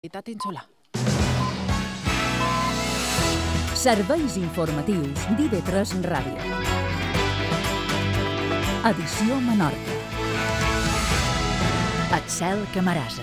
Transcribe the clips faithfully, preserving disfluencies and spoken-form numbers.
Universitat Insular. Serveis informatius d'I V tres Ràdio. Edició Menorca. Axel Camarasa.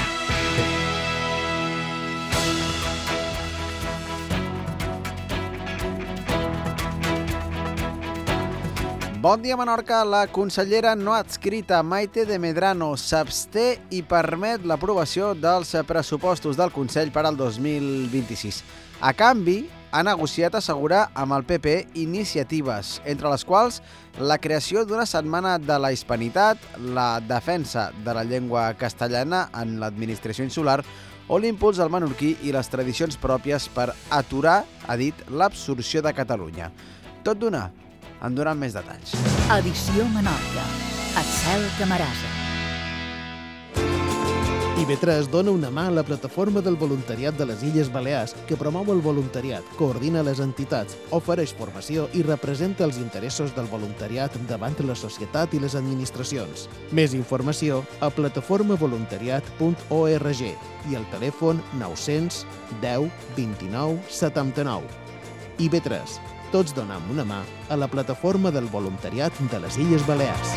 Bon dia, Menorca. La consellera no adscrita Maite de Medrano s'absté i permet l'aprovació dels pressupostos del Consell per al dos mil vint-i-sis. A canvi, ha negociat assegurar amb el P P iniciatives, entre les quals la creació d'una setmana de la hispanitat, la defensa de la llengua castellana en l'administració insular o l'impuls al menorquí i les tradicions pròpies per aturar, ha dit, l'absorció de Catalunya. Tot d'una. En donen més detalls. Edició Menorca. Axel Camarasa. I V tres dona una mà a la plataforma del voluntariat de les Illes Balears, que promou el voluntariat, coordina les entitats, ofereix formació i representa els interessos del voluntariat davant la societat i les administracions. Més informació a plataforma voluntariat punt org i al telèfon nou-cents deu vint-i-nou setanta-nou. I V tres. Tots donem una mà a la plataforma del voluntariat de les Illes Balears.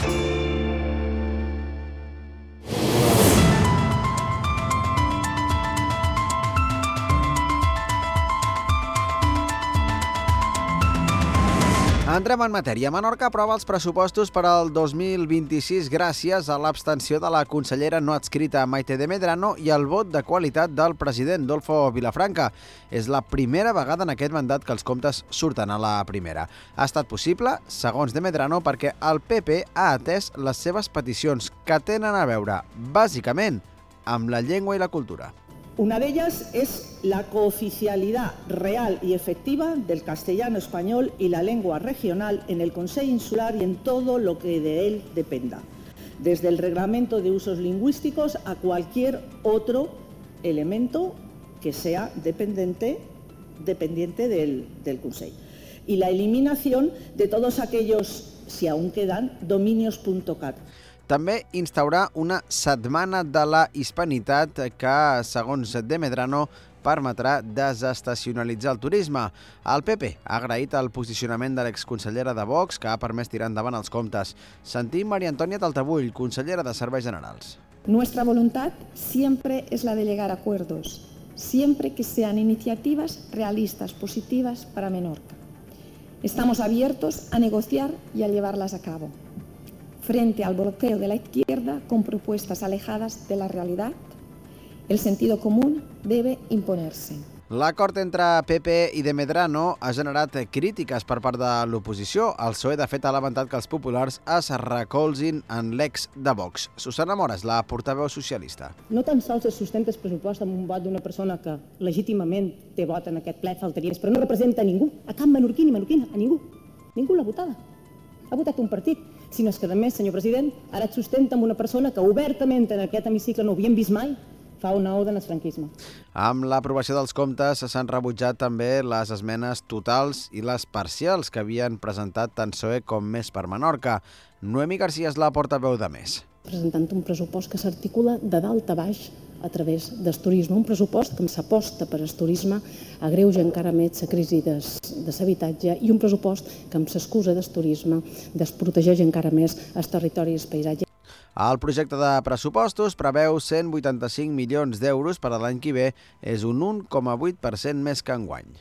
Entrem en matèria. Menorca aprova els pressupostos per al dos mil vint-i-sis gràcies a l'abstenció de la consellera no adscrita Maite de Medrano i al vot de qualitat del president Dolfo Vilafranca. És la primera vegada en aquest mandat que els comptes surten a la primera. Ha estat possible, segons de Medrano, perquè el P P ha atès les seves peticions que tenen a veure, bàsicament, amb la llengua i la cultura. Una de ellas es la cooficialidad real y efectiva del castellano español y la lengua regional en el Consell Insular y en todo lo que de él dependa, desde el reglamento de usos lingüísticos a cualquier otro elemento que sea dependiente, dependiente del, del Consell. Y la eliminación de todos aquellos, si aún quedan, dominios punto cat. També instaurar una setmana de la hispanitat que, segons de Medrano, permetrà desestacionalitzar el turisme. El P P ha agraït el posicionament de l'exconsellera de Vox, que ha permès tirar endavant els comptes. Sentim Maria Antònia Taltabull, consellera de Serveis Generals. Nuestra voluntad siempre es la de llegar a acuerdos, siempre que sean iniciativas realistas, positivas para Menorca. Estamos abiertos a negociar y a llevarlas a cabo. Frente al bloqueo de la izquierda con propuestas alejadas de la realidad, el sentido común debe imponerse. L'acord entre P P i de Medrano ha generat crítiques per part de l'oposició. El P S O E, de fet, ha lamentat que els populars es recolzin en l'ex de Vox. Susana Mores, la portaveu socialista. No tan sols es sustenta el pressupost amb un vot d'una persona que legítimament té vot en aquest ple, faltaria, però no representa a ningú, a cap menorquí ni menorquina, a ningú. Ningú l'ha votada. Ha votat un partit, sinó que, a més, senyor president, ara et sustenta amb una persona que obertament en aquest hemicicle no havíem vist mai, fa una oda al franquisme. Amb l'aprovació dels comptes s'han rebutjat també les esmenes totals i les parcials que havien presentat tant P S O E com Més per Menorca. Noemi García és la portaveu de Més. Presentant un pressupost que s'articula de dalt a baix a través del turisme. Un pressupost que s'aposta per al turisme, agreuja encara més la crisi de l'habitatge i un pressupost que amb l'excusa del turisme desprotegeix encara més els territoris i el paisatge. El projecte de pressupostos preveu cent vuitanta-cinc milions d'euros per a l'any que ve, és un un coma vuit per cent més que enguany.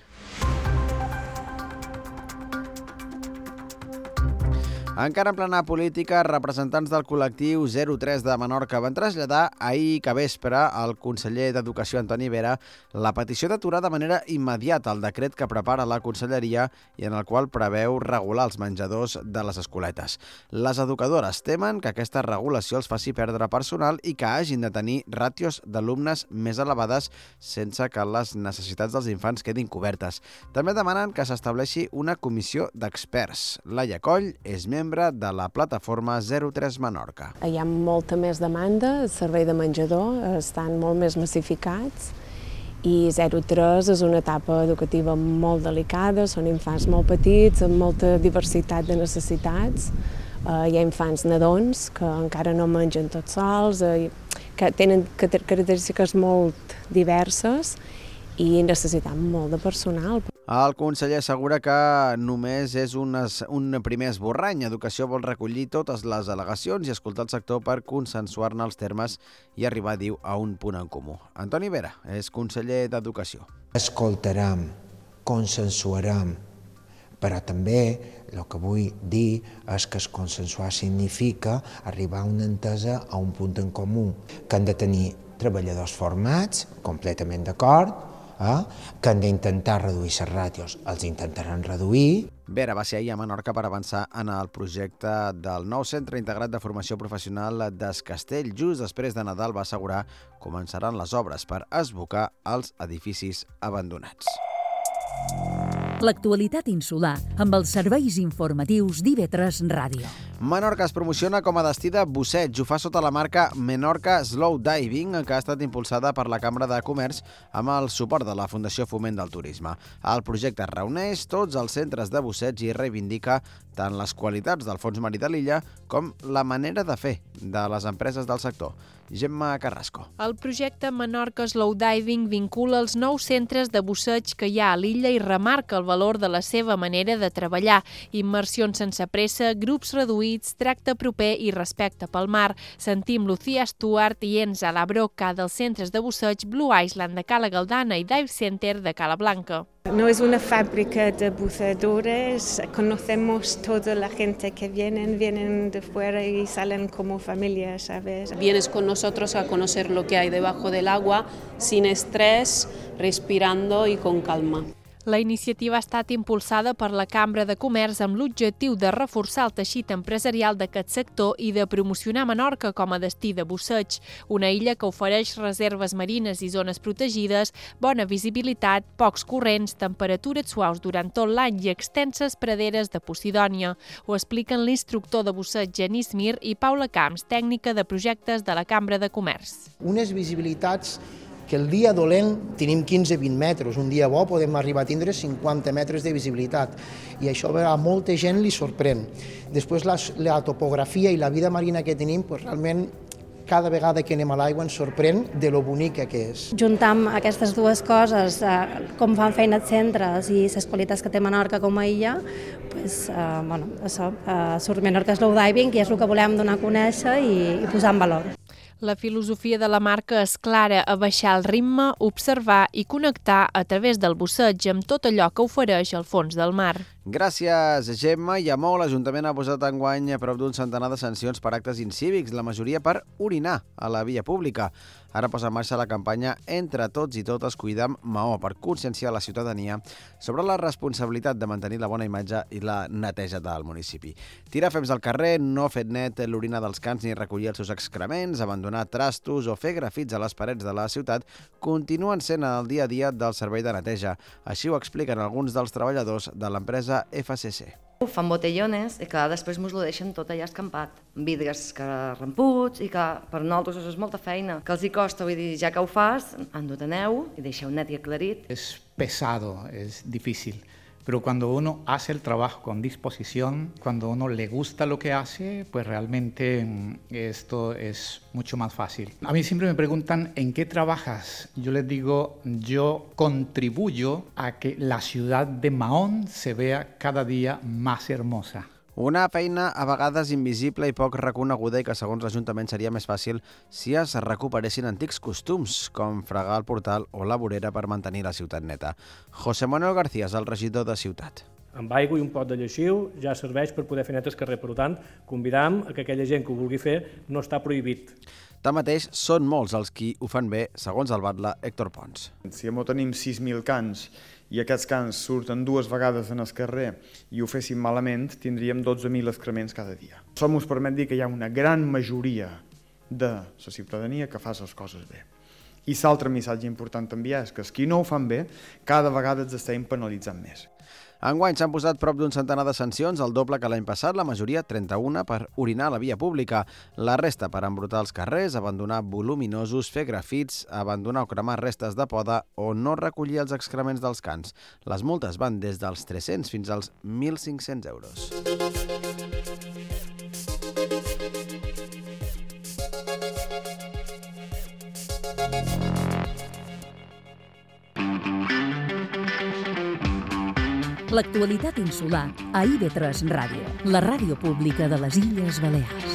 Encara en plena política, representants del col·lectiu zero tres de Menorca van traslladar ahir que vespre al conseller d'Educació, Antoni Vera, la petició d'aturar de manera immediata el decret que prepara la conselleria i en el qual preveu regular els menjadors de les escoletes. Les educadores temen que aquesta regulació els faci perdre personal i que hagin de tenir ràtios d'alumnes més elevades sense que les necessitats dels infants quedin cobertes. També demanen que s'estableixi una comissió d'experts. Laia Coll és membre de la plataforma zero tres Menorca. Hi ha molta més demanda, el servei de menjador estan molt més massificats i zero tres és una etapa educativa molt delicada, són infants molt petits, amb molta diversitat de necessitats. Hi ha infants nadons que encara no mengen tots sols, que tenen característiques molt diverses i necessitem molt de personal. El conseller assegura que només és un, un primer esborrany. Educació vol recollir totes les al·legacions i escoltar el sector per consensuar-ne els termes i arribar, diu, a un punt en comú. Antoni Vera és conseller d'Educació. Escoltarem, consensuarem, però també el que vull dir és que el consensuar significa arribar a una entesa, a un punt en comú, que han de tenir treballadors formats, completament d'acord, Eh? que han d'intentar reduir les ràtios, els intentaran reduir. Vera va ser ahir a Menorca per avançar en el projecte del nou centre integrat de formació professional d'Es Castell. Just després de Nadal va assegurar que començaran les obres per esbocar els edificis abandonats. L'actualitat insular amb els serveis informatius d'I V tres Ràdio. Menorca es promociona com a destí de busseig. Ho fa sota la marca Menorca Slow Diving, que ha estat impulsada per la Cambra de Comerç amb el suport de la Fundació Foment del Turisme. El projecte reuneix tots els centres de busseig i reivindica tant les qualitats del fons marí de l'illa com la manera de fer de les empreses del sector. Gemma Carrasco. El projecte Menorca Slow Diving vincula els nous centres de busseig que hi ha a l'illa i remarca el valor de la seva manera de treballar. Immersions sense pressa, grups reduïts, tracte proper i respecte pel mar. Sentim Lucía Stuart i Enza Labroca dels centres de busseig Blue Island de Cala Galdana i Dive Center de Cala Blanca. No es una fábrica de buceadores, conocemos toda la gente que vienen, vienen de fuera y salen como familia, ¿sabes? Vienes con nosotros a conocer lo que hay debajo del agua, sin estrés, respirando y con calma. La iniciativa ha estat impulsada per la Cambra de Comerç amb l'objectiu de reforçar el teixit empresarial d'aquest sector i de promocionar Menorca com a destí de busseig, una illa que ofereix reserves marines i zones protegides, bona visibilitat, pocs corrents, temperatures suaus durant tot l'any i extenses praderes de Posidònia. Ho expliquen l'instructor de busseig Genís Mir i Paula Camps, tècnica de projectes de la Cambra de Comerç. Unes visibilitats que el dia dolent tenim quinze a vint metres, un dia bo podem arribar a tindre cinquanta metres de visibilitat i això a molta gent li sorprèn. Després la, la topografia i la vida marina que tenim, pues, realment cada vegada que anem a l'aigua ens sorprèn de lo bonica que és. Juntam aquestes dues coses, eh, com fan feina els centres i les qualitats que té Menorca com a illa, pues, eh, bueno, això, eh, surt Menorca Slow Diving i és el que volem donar a conèixer i, i posar en valor. La filosofia de la marca és clara, a baixar el ritme, observar i connectar a través del busseig amb tot allò que ofereix el fons del mar. Gràcies, Gemma. I a Mou, l'Ajuntament ha posat enguany a prop d'un centenar de sancions per actes incívics, la majoria per orinar a la via pública. Ara posa en marxa la campanya Entre tots i totes cuidem Maó per conscienciar la ciutadania sobre la responsabilitat de mantenir la bona imatge i la neteja del municipi. Tirar fems al carrer, no fer net l'orina dels cans ni recollir els seus excrements, abandonar trastos o fer grafits a les parets de la ciutat continuen sent el dia a dia del servei de neteja. Així ho expliquen alguns dels treballadors de l'empresa F C C. Fan botellones i que després ens ho deixen tot allà escampat. Vidres que ramputs i que per nosaltres és molta feina. Que els hi costa, vull dir, ja que ho fas, endoteneu i deixeu net i aclarit. Es pesado, es difícil. Pero cuando uno hace el trabajo con disposición, cuando uno le gusta lo que hace, pues realmente esto es mucho más fácil. A mí siempre me preguntan ¿en qué trabajas? Yo les digo, yo contribuyo a que la ciudad de Mahón se vea cada día más hermosa. Una feina a vegades invisible i poc reconeguda i que segons l'Ajuntament seria més fàcil si es recuperessin antics costums, com fregar el portal o la vorera per mantenir la ciutat neta. José Manuel García és el regidor de Ciutat. Amb aigua i un pot de lleixiu ja serveix per poder fer net el carrer. Per tant, convidam a que aquella gent que ho vulgui fer no està prohibit. Tanmateix, són molts els qui ho fan bé, segons el batlle Héctor Pons. Si tenim sis mil cans i aquests cans surten dues vegades en el carrer i ho féssim malament, tindríem dotze mil excrements cada dia. Això ens permet dir que hi ha una gran majoria de la ciutadania que fa les coses bé. I l'altre missatge important també és que els qui no ho fan bé, cada vegada els estem penalitzant més. Enguany s'han posat prop d'un centenar de sancions, el doble que l'any passat, la majoria, trenta-una, per orinar a la via pública. La resta per embrutar els carrers, abandonar voluminosos, fer grafits, abandonar o cremar restes de poda o no recollir els excrements dels cans. Les multes van des dels tres-cents fins als mil cinc-cents euros. L'actualitat insular a I B tres Ràdio, la ràdio pública de les Illes Balears.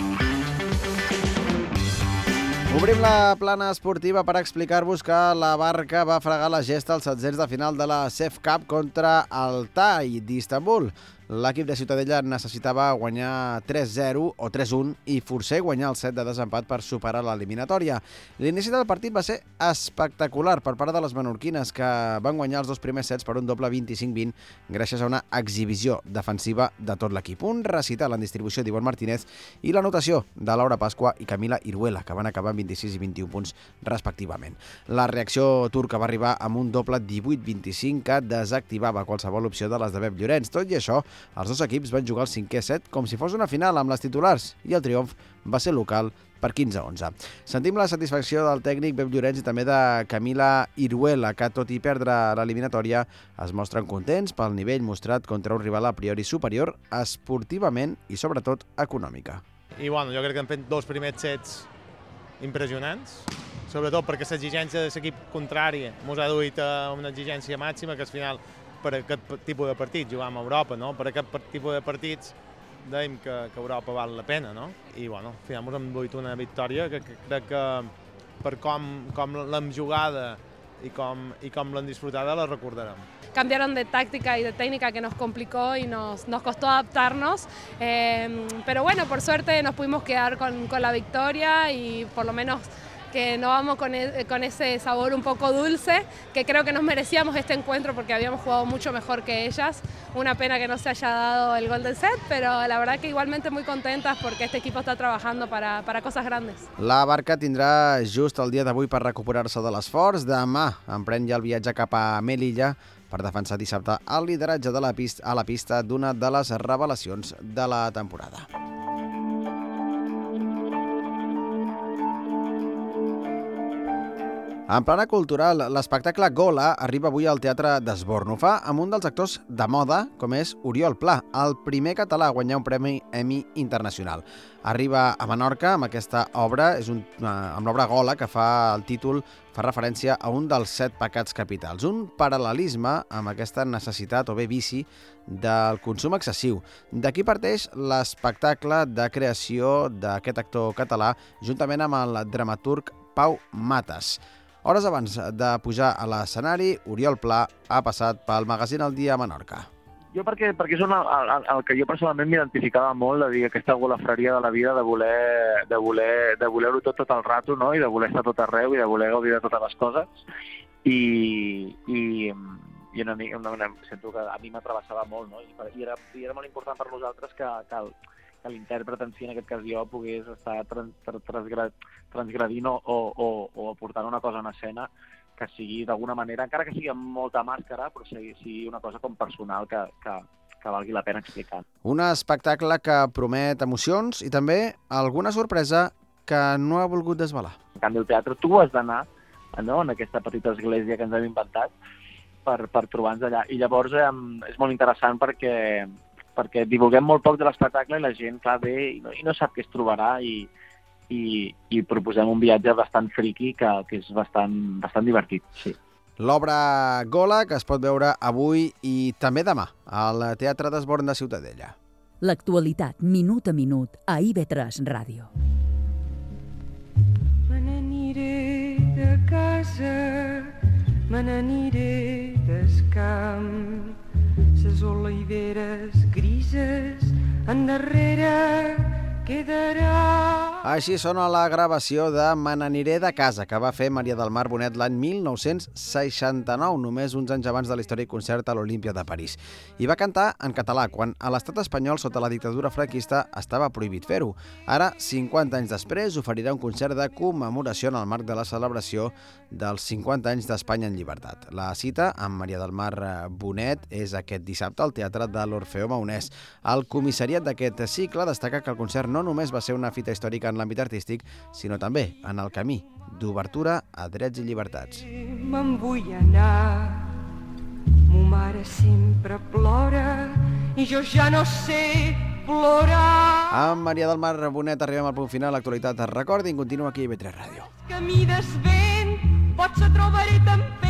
Obrim la plana esportiva per explicar-vos que la Barca va fregar la gesta als setzents de final de la C E F Cup contra el Tay d'Istanbul. L'equip de Ciutadella necessitava guanyar tres zero o tres un i forcer guanyar el set de desempat per superar l'eliminatòria. L'inici del partit va ser espectacular per part de les menorquines, que van guanyar els dos primers sets per un doble vint-i-cinc vint gràcies a una exhibició defensiva de tot l'equip. Un recital en distribució d'Ivonne Martínez i l'anotació de Laura Pasqua i Camila Iruela, que van acabar amb vint-i-sis i vint-i-un punts respectivament. La reacció turca va arribar amb un doble divuit vint-i-cinc que desactivava qualsevol opció de les de Beb Llorenç. Tot i això, els dos equips van jugar el cinquè set com si fos una final amb les titulars i el triomf va ser local per quinze a onze. Sentim la satisfacció del tècnic Beb Llorenç i també de Camila Iruela, que tot i perdre l'eliminatòria es mostren contents pel nivell mostrat contra un rival a priori superior esportivament i sobretot econòmica. I bueno, jo crec que hem fet dos primers sets impressionants, sobretot perquè l'exigència de l'equip contrari ens ha duit a una exigència màxima, que al final per aquest tipus de partits jugàvem a Europa, no? Per aquest tipus de partits dèiem que, que Europa val la pena, no? I bueno, al final ens hem duit una victòria que, que crec que per com, com l'hem jugada y com, y com l'hem disfrutada la recordarem. Cambiaron de táctica y de técnica que nos complicó y nos, nos costó adaptarnos, eh, pero bueno, por suerte nos pudimos quedar con, con la victoria y por lo menos que no vamos con, el, con ese sabor un poco dulce, que creo que nos merecíamos este encuentro porque habíamos jugado mucho mejor que ellas. Una pena que no se haya dado el Golden Set, pero la verdad que igualmente muy contentas porque este equipo está trabajando para, para cosas grandes. La Barca tindrà just el dia d'avui per recuperar-se de l'esforç. Demà emprèn ja el viatge cap a Melilla per defensar dissabte el lideratge de la pista, a la pista d'una de les revelacions de la temporada. En plana cultural, l'espectacle Gola arriba avui al Teatre d'Esborn. Ho fa amb un dels actors de moda, com és Oriol Pla, el primer català a guanyar un premi Emmy internacional. Arriba a Menorca amb aquesta obra, és un, amb l'obra Gola, que fa el títol, fa referència a un dels set pecats capitals. Un paral·lelisme amb aquesta necessitat o bé vici del consum excessiu. D'aquí parteix l'espectacle de creació d'aquest actor català, juntament amb el dramaturg Pau Matas. Hores abans de pujar a l'escenari, Oriol Pla ha passat pel magazín El Dia a Menorca. Jo perquè, perquè és una, el, el que jo personalment m'identificava molt, de dir aquesta golafreria de la vida, de voler de voler de voler-ho tot tot el rato, no? I de voler estar tot arreu i de voler gaudir de totes les coses. I, i, i una, una, una, sento que a mi m'atravessava molt, no? I, i, era, i era molt important per nosaltres que, que el, que l'intèrpret en si, en aquest cas jo, pogués estar trans, trans, transgredint o, o, o aportant una cosa en escena que sigui d'alguna manera, encara que sigui amb molta màscara, però sigui, sigui una cosa com personal que, que, que valgui la pena explicar. Un espectacle que promet emocions i també alguna sorpresa que no ha volgut desvelar. En canvi, al teatre tu has d'anar, no?, en aquesta petita església que ens hem inventat per, per trobar-nos allà. I llavors eh, és molt interessant perquè perquè divulguem molt poc de l'espectacle i la gent, clar, ve i no, i no sap què es trobarà i, i, i proposem un viatge bastant friqui que, que és bastant, bastant divertit, sí. L'obra Gola, que es pot veure avui i també demà al Teatre d'Esborn de Ciutadella. L'actualitat, minut a minut, a I B tres Ràdio. Me n'aniré de casa, me n'aniré del camp, ses oliveres grises endarrere quedarà. Així sona la gravació de Me n'aniré de casa, que va fer Maria del Mar Bonet l'any mil nou-cents seixanta-nou, només uns anys abans de l'històric concert a l'Olímpia de París. I va cantar en català, quan a l'estat espanyol, sota la dictadura franquista, estava prohibit fer-ho. Ara, cinquanta anys després, oferirà un concert de commemoració en el marc de la celebració dels cinquanta anys d'Espanya en llibertat. La cita amb Maria del Mar Bonet és aquest dissabte al Teatre de l'Orfeó Maonès. El comissariat d'aquest cicle destaca que el concert no només va ser una fita històrica en l'àmbit artístic, sinó també en el camí d'obertura a drets i llibertats. Me'n vull anar, mo mare sempre plora i jo ja no sé plorar. Amb Maria del Mar Bonet arribem al punt final. L'actualitat, recordin, continua aquí a I B tres Ràdio. Camí del vent, potser trobaré també